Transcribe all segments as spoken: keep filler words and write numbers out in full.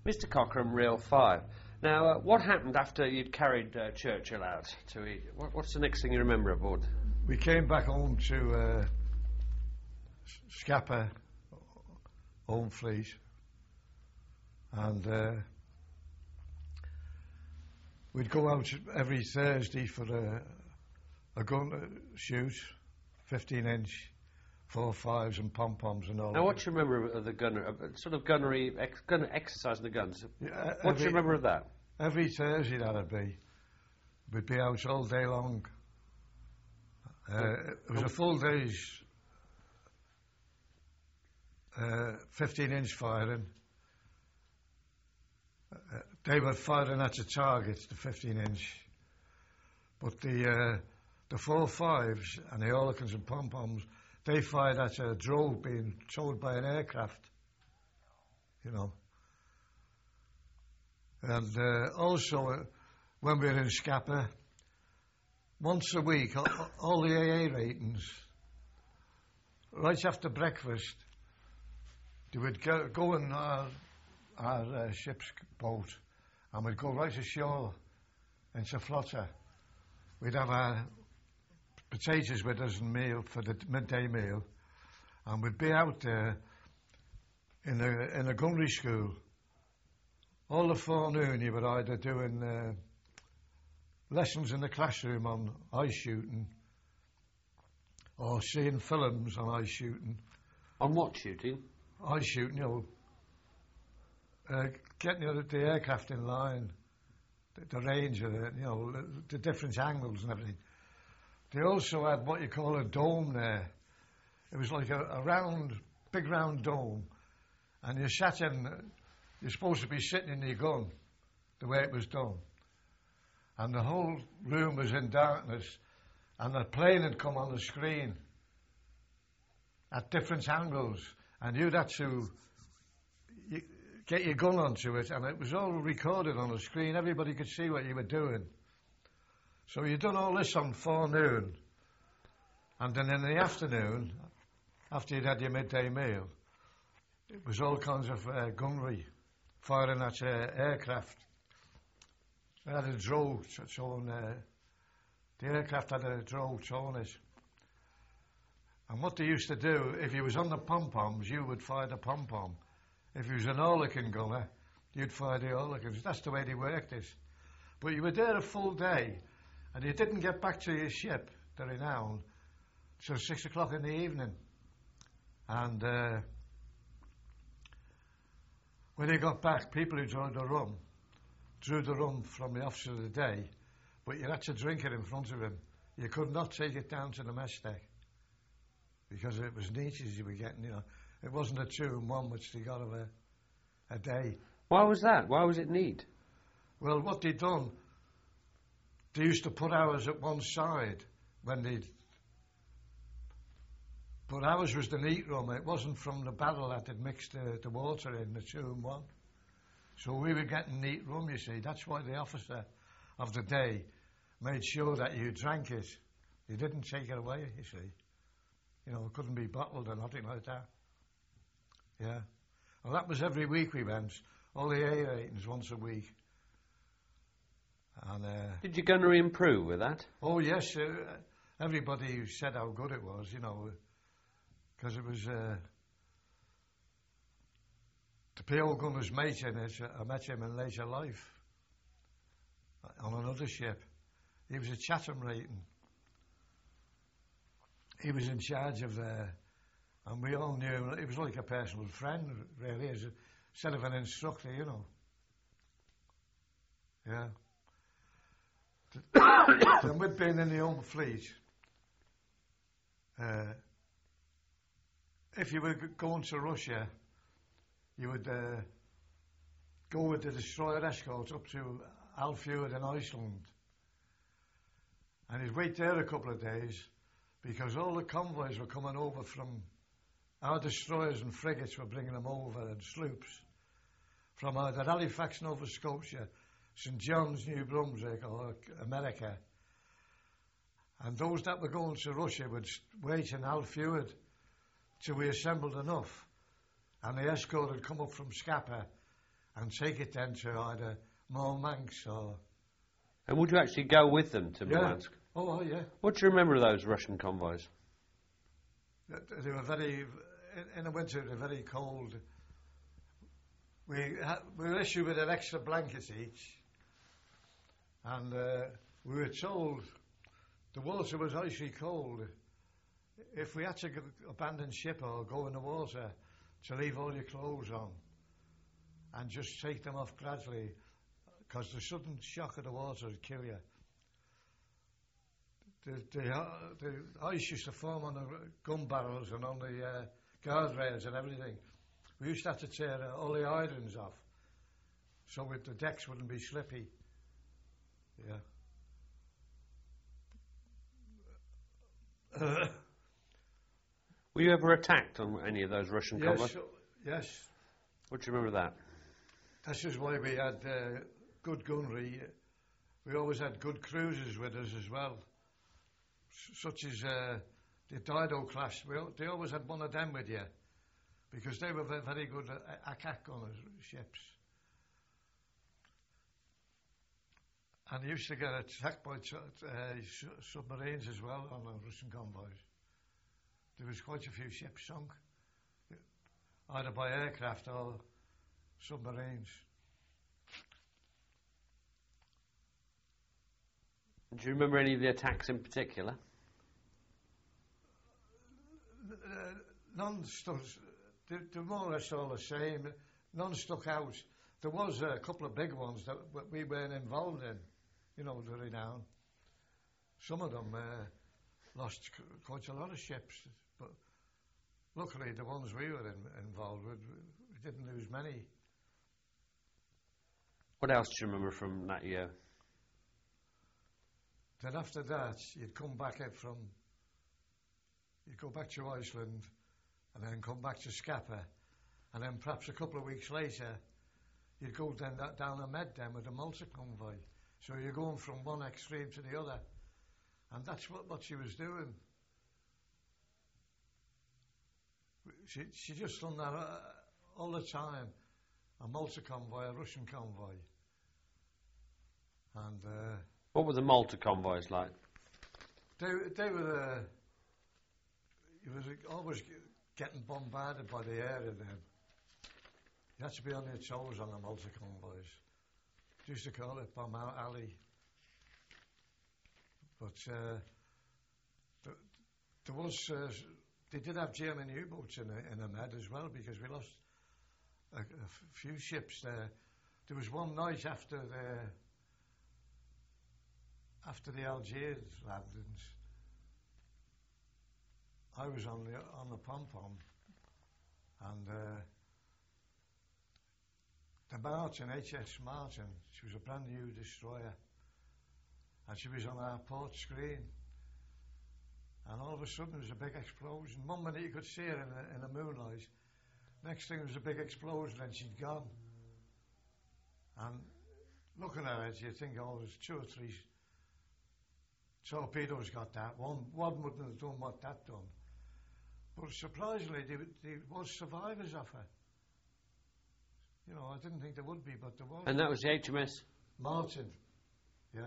Mister Cochrane, Reel five. Now, uh, what happened after you'd carried uh, Churchill out to eat? What, what's the next thing you remember aboard? We came back home to uh, Scapa, home fleet, and uh, we'd go out every Thursday for a, a gun shoot, fifteen inch, four fives and pom-poms and all. Now, what do you remember of the gunner, uh, sort of gunnery, ex gunner exercising the guns? Yeah, what do you remember of that? Every Thursday that'd be. We'd be out all day long. Uh, it was a full day's uh, fifteen inch firing. Uh, they were firing at the targets, the fifteen inch. But the uh, the four fives and the Oerlikons and pom-poms, they fired at a drone being towed by an aircraft, you know. And uh, also, uh, when we were in Scapa, once a week, all, all the A A ratings, right after breakfast, they would go, go in our, our uh, ship's boat and we'd go right ashore into Flotta. We'd have our potatoes with us and meal for the midday meal, and we'd be out there in a, in a gunnery school. All the forenoon you were either doing uh, lessons in the classroom on ice shooting or seeing films on ice shooting. On what shooting? Ice shooting, you know, uh, getting the, the aircraft in line, the, the range of it, you know, the, the different angles and everything. They also had what you call a dome there. It was like a, a round, big round dome, and you sat in, you're supposed to be sitting in your gun, the way it was done. And the whole room was in darkness, and the plane had come on the screen at different angles, and you'd had to you, get your gun onto it, and it was all recorded on the screen. Everybody could see what you were doing. So you'd done all this on forenoon, and then in the afternoon, after you'd had your midday meal, it was all kinds of uh, gunnery, firing at uh, aircraft. They had a drone showing, uh, the aircraft had a drone showing it. And what they used to do, if you was on the pom-poms, you would fire the pom-pom. If you was an Oerlikon gunner, you'd fire the Oerlikons. That's the way they worked it. But you were there a full day, and you didn't get back to your ship, the Renown, till six o'clock in the evening. And uh, when you got back, people who drew the rum, drew the rum from the officer of the day, but you had to drink it in front of him. You could not take it down to the mess deck, because it was niches you were getting, you know. It wasn't a two and one which they got of a, a day. Why was that? Why was it neat? Well, what they'd done, they used to put ours at one side when they'd... But ours was the neat rum. It wasn't from the barrel that had mixed the, the water in, the two and one. So we were getting neat rum, you see. That's why the officer of the day made sure that you drank it. He didn't take it away, you see. You know, it couldn't be bottled or nothing like that. Yeah. Well, that was every week we went. All the A ratings once a week. And, uh, Did your gunnery improve with that? oh, yes. Uh, everybody said how good it was, you know, because it was... Uh, the P O gunner's mate in it, I met him in later life on another ship. He was a Chatham rating. He was in charge of the... And we all knew, he was like a personal friend, really, as a, instead of an instructor, you know. Yeah. Then we'd been in the home fleet. Uh, if you were g- going to Russia, you would uh, go with the destroyer escorts up to Alfjord in Iceland. And you'd wait there a couple of days, because all the convoys were coming over from... Our destroyers and frigates were bringing them over, and sloops, from either Halifax, Nova Scotia, Saint John's, New Brunswick, or America. And those that were going to Russia would wait in Alfjord till we assembled enough. And the escort would come up from Scapa, and take it then to either Murmansk or... And would you actually go with them to Yeah. Murmansk? Oh, oh, yeah. What do you remember of those Russian convoys? They they were very, in, in the winter, they're very cold. We, had, we were issued with an extra blanket each, and uh, we were told the water was icy cold. If we had to g- abandon ship or go in the water, to leave all your clothes on and just take them off gradually, because the sudden shock of the water would kill you. The, the, uh, the ice used to form on the gun barrels and on the uh, guardrails and everything. We used to have to tear uh, all the irons off so with the decks wouldn't be slippy. Yeah. Uh, Were you ever attacked on any of those Russian yes, convoys? uh, yes. What do you remember of that? This is why we had uh, good gunnery. We always had good cruisers with us as well, S- such as uh, the Dido class. We, al- they always had one of them with you because they were ve- very good uh, attack gunners, ships. And they used to get attacked by t- uh, su- submarines as well on the Russian convoys. There was quite a few ships sunk, either by aircraft or submarines. Do you remember any of the attacks in particular? Uh, none stuck. They're, they're more or less all the same. None stuck out. There was a couple of big ones that w- we weren't involved in. You know, the renown. Some of them uh, lost c- quite a lot of ships, but luckily the ones we were in, involved with, we didn't lose many. What else do you remember from that year? Then after that, you'd come back out from, you'd go back to Iceland, and then come back to Scapa, and then perhaps a couple of weeks later, you'd go then that, down the Med then with a Malta convoy. So you're going from one extreme to the other, and that's what, what she was doing. She, she just done that uh, all the time, a Malta convoy, a Russian convoy. And uh, What were the Malta convoys like? They they were uh, he was always g- getting bombarded by the air in them. You had to be on your toes on the Malta convoys. They used to call it Bomb Alley. But uh, th- there was uh, they did have German U-boats in the, in the Med as well because we lost a, a f- few ships there. There was one night after the after the Algiers landings, I was on the on the pom pom, and uh, the Martin, H S Martin, she was a brand new destroyer, and she was on our port screen, and all of a sudden there was a big explosion. One minute you could see her in the, in the moonlight, next thing there was a big explosion and she'd gone. And looking at it, you think, oh, there's two or three torpedoes got that. One, one wouldn't have done what that done. But surprisingly, there, there was survivors of her. You know, I didn't think there would be, but there was. And that was the H M S? Martin, yeah.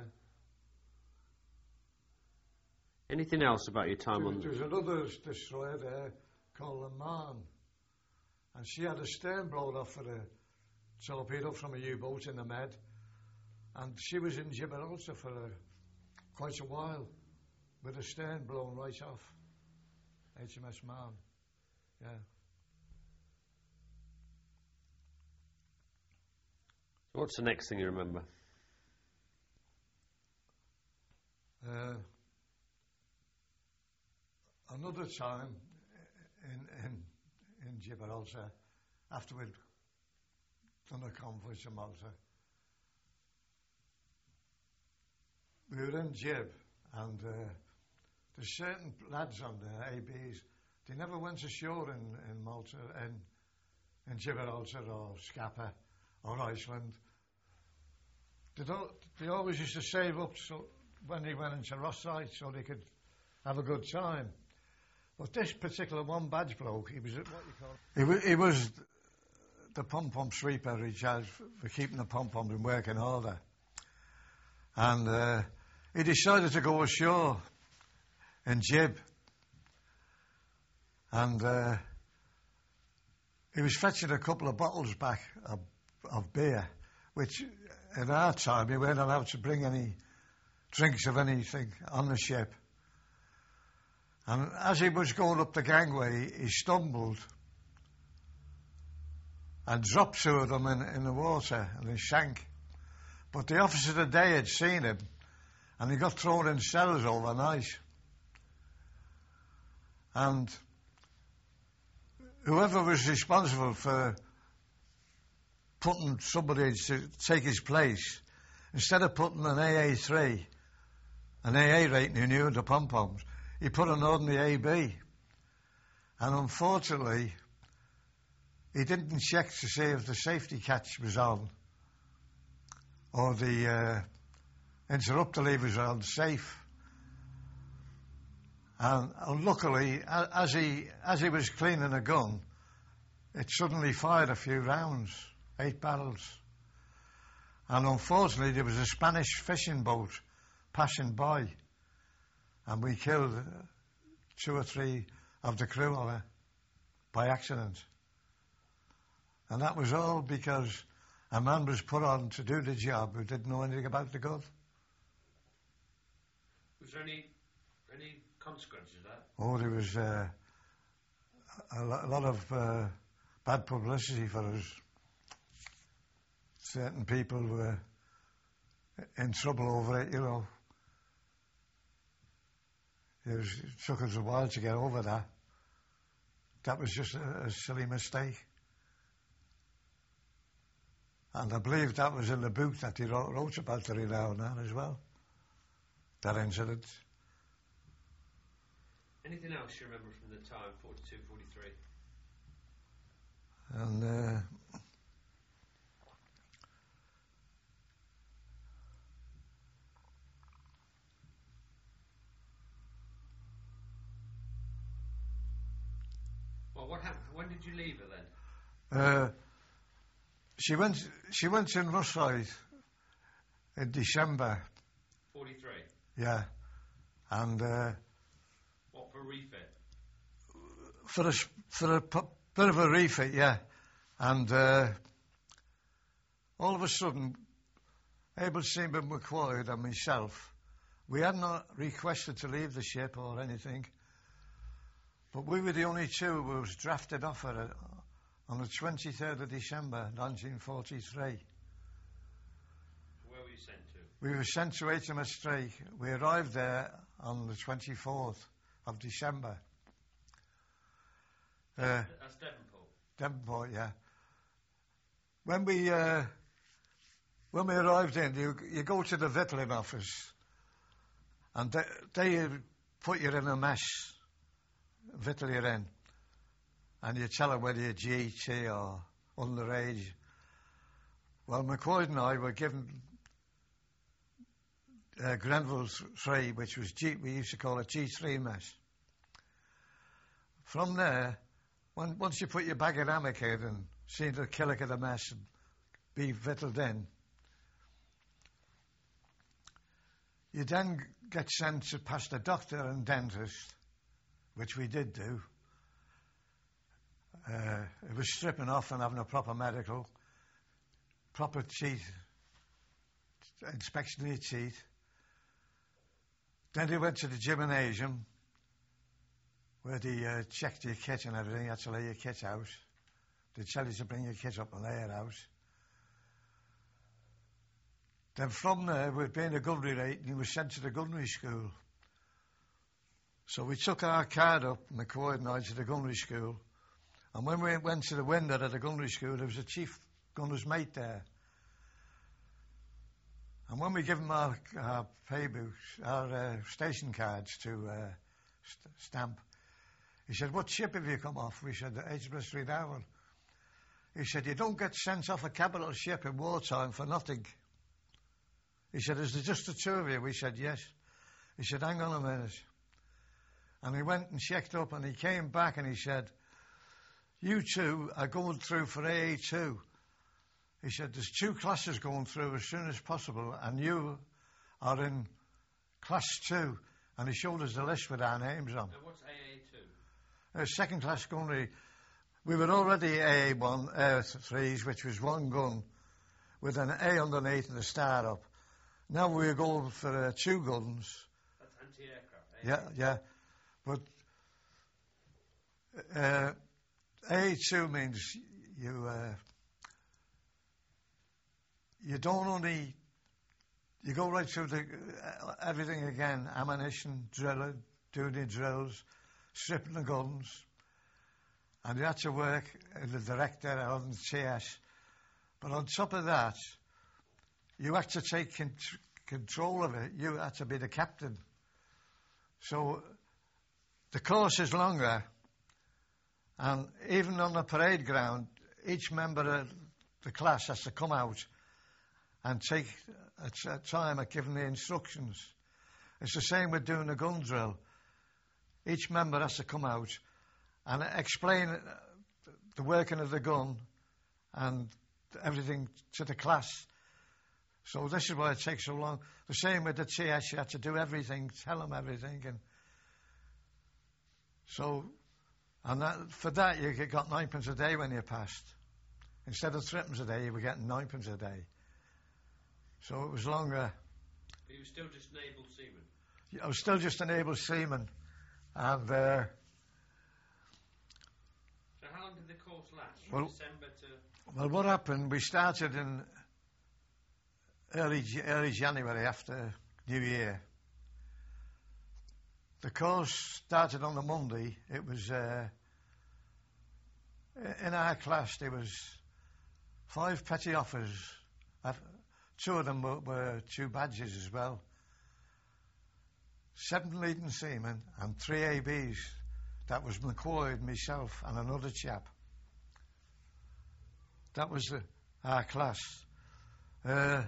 Anything else about your time There, on was- there was another destroyer there called the Marne, and she had a stern blown off for a torpedo from a U-boat in the Med, and she was in Gibraltar for a, quite a while with a stern blown right off. H M S Marne, yeah. What's the next thing you remember? Uh, another time in in in Gibraltar, after we'd done a convoy to Malta, we were in Gib, and uh, there's certain lads on there, A Bs, they never went ashore in, in Malta, in, in Gibraltar or Scapa or Iceland. They, don't, they always used to save up so when they went into Rosyth so they could have a good time. But this particular one badge bloke, he was what you call he was, he was the pom-pom sweeper in charge for keeping the pom-poms in working order. And uh, he decided to go ashore in Jib. And uh, he was fetching a couple of bottles back of, of beer, which in our time we weren't allowed to bring any drinks of anything on the ship. And as he was going up the gangway, he stumbled and dropped two of them in, in the water, and he sank. But the officer of the day had seen him, and he got thrown in cells overnight. And whoever was responsible for putting somebody to take his place, instead of putting an A A three, an A A rating who knew the pom-poms, he put an ordinary A B. And unfortunately, he didn't check to see if the safety catch was on or the uh, interrupter levers were on safe. And unluckily, as he as he was cleaning a gun, it suddenly fired a few rounds, eight barrels. And unfortunately, there was a Spanish fishing boat passing by, and we killed two or three of the crew on it by accident. And that was all because a man was put on to do the job who didn't know anything about the gun. Was there any any consequences of that? Oh, there was uh, a, lo- a lot of uh, bad publicity for us. Certain people were in trouble over it, you know. It, was, it took us a while to get over that. That was just a, a silly mistake. And I believe that was in the book that he wrote, wrote about the Renown now as well, that incident. Anything else you remember from the time, forty-two, forty-three? And uh, well, what happened? When did you leave her then? uh, she went. She went in Rosyth in December. forty-three. Yeah, and uh, what, for a refit? for a for a p- bit of a refit, yeah, and uh, all of a sudden, Abel Seaman McQuoid and myself, we had not requested to leave the ship or anything, but we were the only two who was drafted off at it on the twenty-third of December, nineteen forty-three. Where were you sent to? We were sent to H M S Drake. We arrived there on the twenty-fourth of December. Uh, That's Devonport. Devonport, yeah. When we uh, when we arrived in, you you go to the victualling office, and they, they put you in a mess, victual you in, and you tell them whether you're G T or underage. Well, McQuoid and I were given uh, Grenville three, which was G, we used to call it G three mess. From there, when, once you put your bag of hammock in and see the killick of the mess and be victualled in, you then get sent to past the doctor and dentist, which we did do. Uh, it was stripping off and having a proper medical, proper teeth, inspection of your teeth. Then they went to the gymnasium, where they uh, checked your kit and everything. You had to lay your kit out. They tell you to bring your kit up and lay it out. Then from there, we'd been a gunnery rate, and he was sent to the gunnery school. So we took our card up, McQuoid and I, to the gunnery school. And when we went to the window at the gunnery school, there was a chief gunner's mate there. And when we give him our, our pay books, our uh, station cards to uh, st- stamp, he said, "What ship have you come off?" We said, "The H M S Renown." He said, "You don't get sent off a capital ship in wartime for nothing." He said, "Is there just the two of you?" We said, "Yes." He said, "Hang on a minute." And he went and checked up, and he came back and he said, you two are going through for A A two. He said, there's two classes going through as soon as possible, and you are in class two. And he showed us the list with our names on. Now, what's A A two? Uh, second class gunnery. We were already A A one, uh, threes, which was one gun, with an A underneath and a star up. Now we're going for uh, two guns. That's anti-aircraft. Yeah, yeah. But uh, A A two means you uh, you don't only you go right through the uh, everything again: ammunition, drilling, doing the drills, stripping the guns, and you had to work in the director on the T S. But on top of that, you had to take con- control of it. You had to be the captain. So the course is longer, and even on the parade ground, each member of the class has to come out and take a, t- a time at giving the instructions. It's the same with doing a gun drill. Each member has to come out and explain the working of the gun and everything to the class. So this is why it takes so long. The same with the T S, you had to do everything, tell them everything. And so, and that, for that you got ninepence a day when you passed. Instead of threepence a day, you were getting ninepence a day. So it was longer. But you were still just an able seaman? I was still just an able seaman. And uh, so how long did the course last? From well, December to... Well, what happened, we started in early early January after New Year. The course started on the Monday. It was, uh, in our class, there was five petty officers. Two of them were, were two badges as well. Seven leading seamen and three A Bs. That was McCoy, myself, and another chap. That was the, our class. Uh,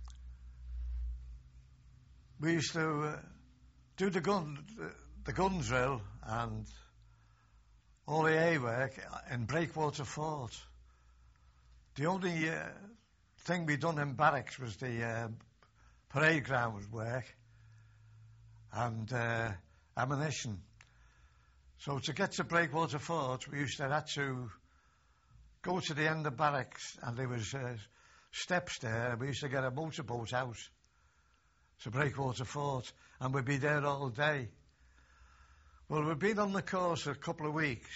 we used to uh, do the gun, the, the gun drill and all the A work in Breakwater Fort. The only uh, thing we done in barracks was the uh, parade ground work and uh, ammunition. So to get to Breakwater Fort, we used to have to go to the end of barracks, and there was uh, steps there. We used to get a motorboat out to Breakwater Fort, and we'd be there all day. Well, we'd been on the course a couple of weeks,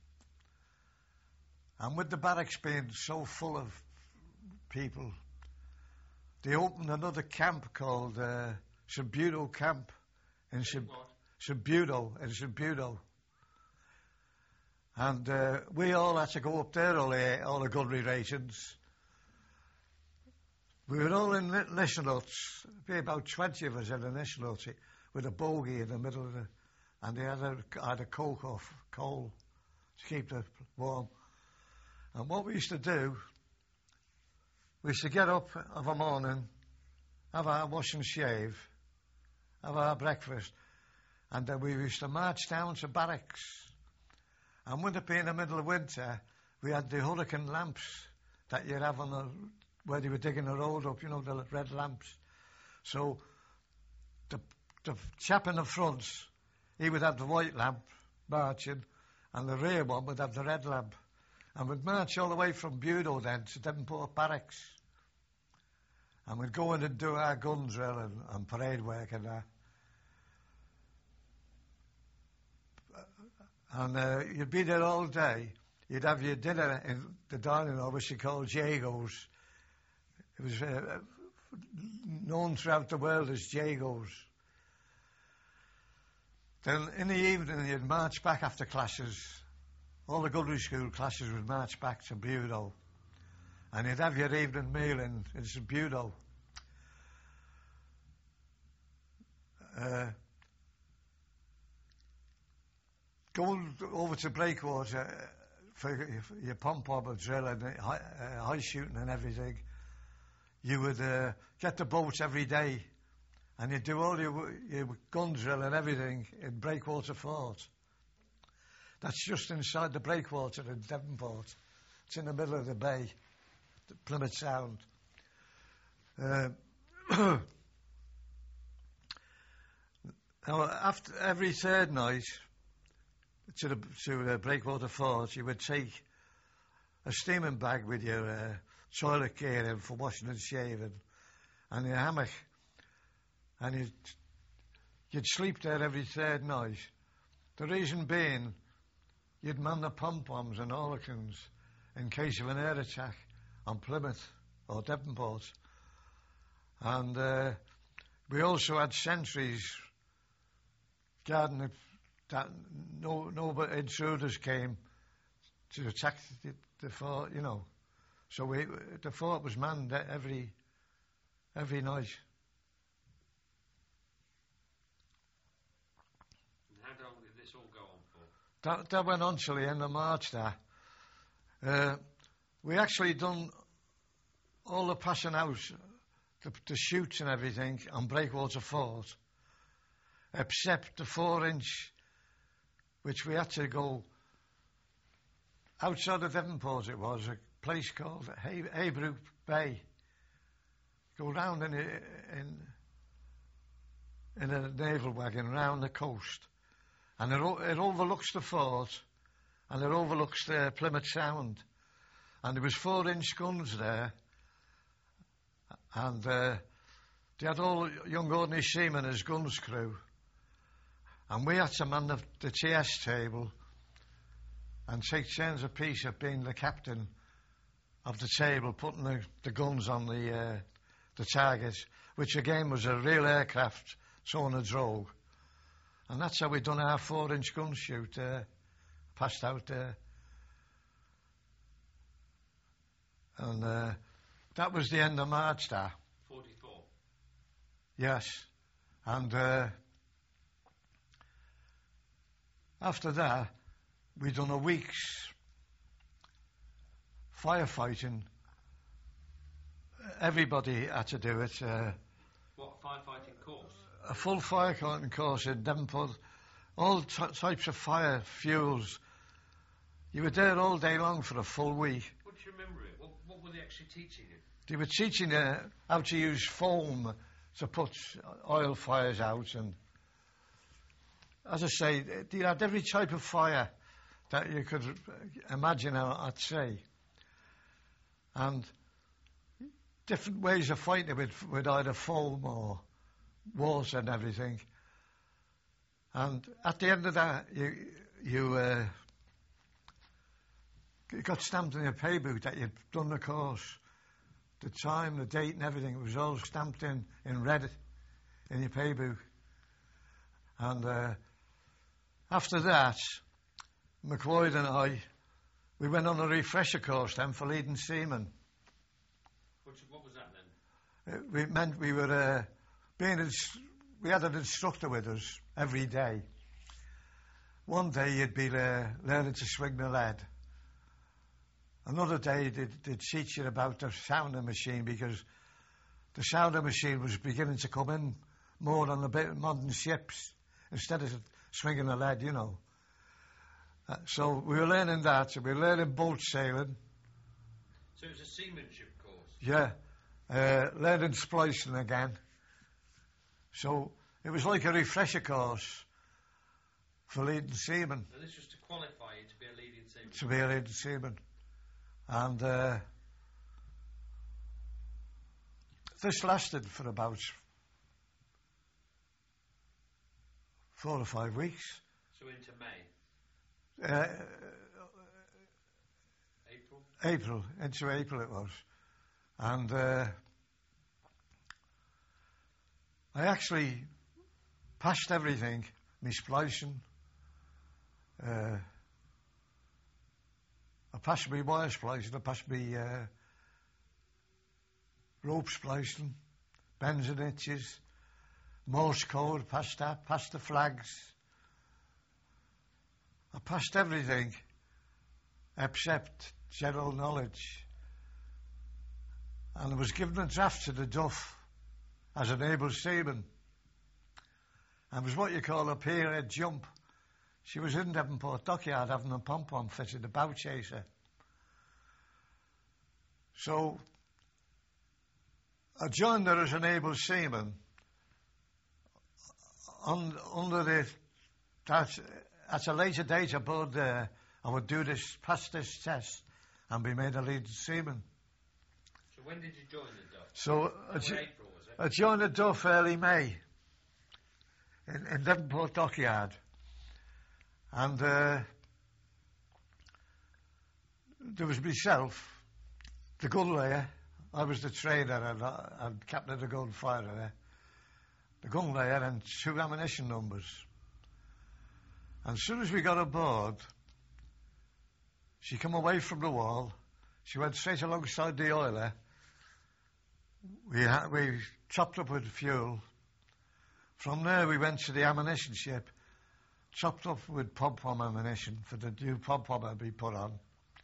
and with the barracks being so full of people, they opened another camp called uh, Subuto Camp in Sub- Subuto, in Subuto. And uh, we all had to go up there, all the, all the gunnery rations. We were all in initial huts, be about twenty of us in initial huts, with a bogey in the middle of the, and they had a, had a coke off, coal, to keep it warm. And what we used to do, we used to get up of a morning, have our wash and shave, have our breakfast, and then we used to march down to barracks. And when it being the middle of winter, we had the hurricane lamps that you'd have on the, where they were digging the road up, you know, the red lamps. So the, the chap in the front, he would have the white lamp marching, and the rear one would have the red lamp. And we'd march all the way from Budo then to Devonport Barracks. And we'd go in and do our gun drill and, and parade work and that. And uh, you'd be there all day. You'd have your dinner in the dining hall, which you call Jago's. It was uh, known throughout the world as Jago's. Then in the evening, you'd march back after classes. All the gunnery school classes would march back to Budo. And you'd have your evening meal in, in St Budo. Uh, Going over to Breakwater for your pom-pom and drill and high, uh, high shooting and everything, you would uh, get the boats every day, and you'd do all your, your gun drill and everything in Breakwater Fort. That's just inside the breakwater in Devonport. It's in the middle of the bay, the Plymouth Sound. Uh, now, after every third night to the, to the breakwater fort, you would take a steaming bag with your uh, toilet gear in for washing and shaving, and your hammock, and you'd, you'd sleep there every third night. The reason being, you'd man the pom-poms and harlequins in case of an air attack on Plymouth or Devonport. And uh, we also had sentries guarding it, that no, no intruders came to attack the, the fort, you know. So we, the fort was manned every every night. And how long did this all go on for? That, that went on till the end of March there. Uh, we actually done all the passing out, the, the shoots and everything on Breakwater Fort, except the four inch, which we had to go outside of Devonport. It was a place called Hay- Haybrook Bay. Go round in a, in, in a naval wagon round the coast, and it, o- it overlooks the fort, and it overlooks the Plymouth Sound, and there was four inch guns there, and uh, they had all young ordinary seamen as guns crew, and we had to man the, the T S table and take turns apiece of being the captain of the table, putting the, the guns on the uh, the targets, which again was a real aircraft towing a drogue. And that's how we done our four inch gun shoot, uh, passed out there. And uh, that was the end of March there. forty-four. Yes. And uh, after that, we done a week's firefighting. Everybody had to do it. Uh, What, firefighting course? a full firefighting course in Devonport. All t- types of fire, fuels. You were there all day long for a full week. What do you remember it? What, what were they actually teaching you? They were teaching you how to use foam to put oil fires out. And as I say, they had every type of fire that you could imagine, I'd say. And different ways of fighting with, with either foam or water and everything. And at the end of that, you you uh, got stamped in your pay book that you'd done the course. The time, the date and everything, it was all stamped in, in red in your pay book. And uh, after that, McLeod and I, we went on a refresher course then for leading seamen. What, what was that then? It, it meant we were uh, being, ins- we had an instructor with us every day. One day you'd be uh, learning to swing the lead. Another day they'd, they'd teach you about the sounding machine, because the sounding machine was beginning to come in more on the bit modern ships instead of swinging the lead, you know. Uh, so we were learning that. We were learning boat sailing. So it was a seamanship course? Yeah. Uh, learning splicing again. So it was like a refresher course for leading seamen. And this was to qualify you to be a leading seaman? To be a leading seaman. And uh, this lasted for about four or five weeks. So into May? Uh, April? April, into April it was. And uh, I actually passed everything, my splicing. Uh, I passed me wire splicing, I passed me uh, rope splicing, bends and hitches, Morse code, passed that, passed the flags. I passed everything except general knowledge. And I was given a draft to the Duff as an able seaman. And it was what you call a pier head jump. she was in Devonport Dockyard having a pom-pom fitted, a bow chaser. So I joined her as an able seaman on, under the, that, at a later date aboard there, I would do this, pass this test and be made a lead seaman. So when did you join the Duff? So I, jo- April, was it? I joined the Duff early May in, in Devonport Dockyard. And uh, there was myself, the gun layer. I was the trader and I'd captain the gun fighter there. The gun layer and two ammunition numbers. And as soon as we got aboard, she came away from the wall. She went straight alongside the oiler. We ha- we topped up with fuel. From there we went to the ammunition ship, topped up with pom-pom ammunition for the new pom-pom to be put on.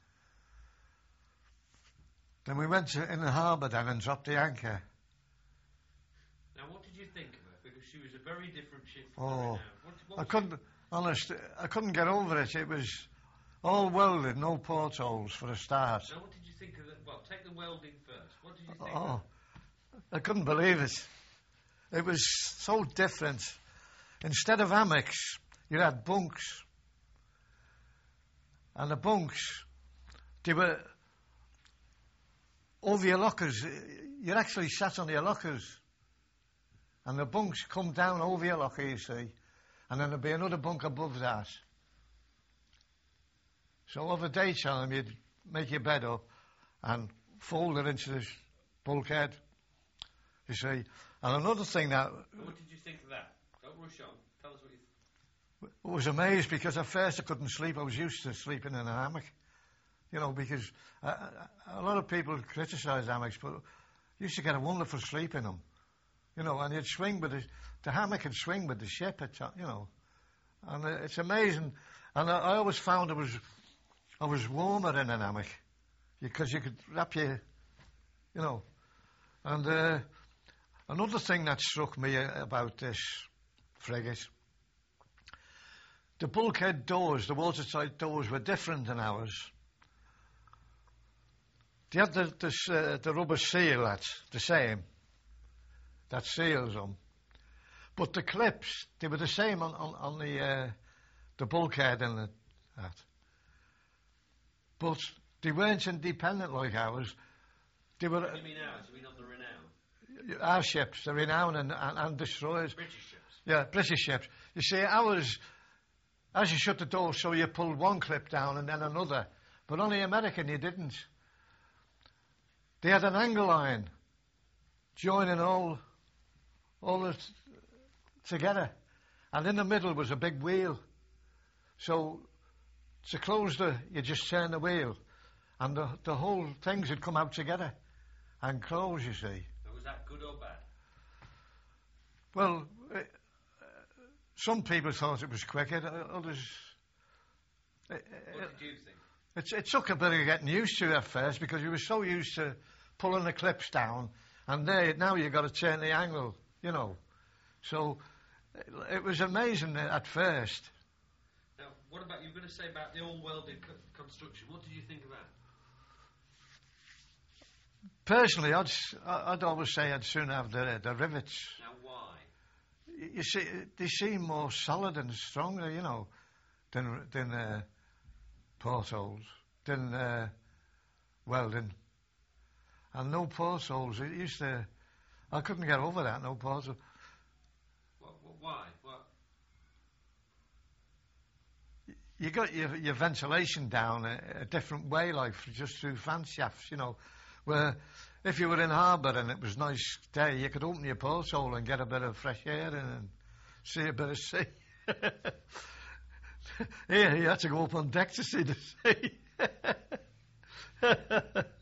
Then we went to, in the harbour then and dropped the anchor. Now, what did you think of her? Because she was a very different ship from Oh, her now. What, what I was couldn't, honest, I couldn't get over it. It was all welded, no portholes for a start. Now, what did you think of the... Well, take the welding first. What did you think Oh, of I couldn't believe it. It was so different. Instead of hammocks, you had bunks. And the bunks, they were over your lockers. You actually sat on your lockers. And the bunks come down over your locker, you see. And then there'd be another bunk above that. So over daytime, you'd make your bed up and fold it into this bulkhead, you see. And another thing that... And what did you think of that? Don't rush on. Tell us what you... Th- I was amazed because at first I couldn't sleep. I was used to sleeping in a hammock, you know, because uh, a lot of people criticise hammocks, but you used to get a wonderful sleep in them, you know, and you'd swing with the, the hammock and swing with the ship, at, you know, and uh, it's amazing. And I, I always found it was, I was warmer in an hammock because you could wrap your, you know, and uh, another thing that struck me about this frigate, the bulkhead doors, the watertight doors, were different than ours. They had the, this, uh, the rubber seal that's the same, that seals them. But the clips, they were the same on, on, on the uh, the bulkhead and the, that. But they weren't independent like ours. They were... What do you mean ours? You mean on the Renown? Our ships, the Renown and, and, and destroyers. British ships? Yeah, British ships. You see, ours, as you shut the door, so you pulled one clip down and then another. But on the American, you didn't. They had an angle line joining all, all it together. And in the middle was a big wheel. So to close the, you just turn the wheel. And the, the whole things would come out together and close, you see. And was that good or bad? Well, uh, some people thought it was quicker, others... Uh, What did you think? It, it took a bit of getting used to at first because you were so used to pulling the clips down, and there now you've got to turn the angle, you know. So it, it was amazing at first. Now, what about, you were going to say about the all-welded co- construction. What did you think of that? Personally, I'd, s- I- I'd always say I'd sooner have the, the rivets. Now, why? Y- You see, they seem more solid and stronger, you know, than than uh, portholes, than uh, welding. And no portholes. It used to... I couldn't get over that, no porthole. What, what, why? What? You got your, your ventilation down a, a different way, like just through fan shafts, you know, where if you were in harbour and it was a nice day, you could open your porthole and get a bit of fresh air in and see a bit of sea. Here, you had to go up on deck to see the sea.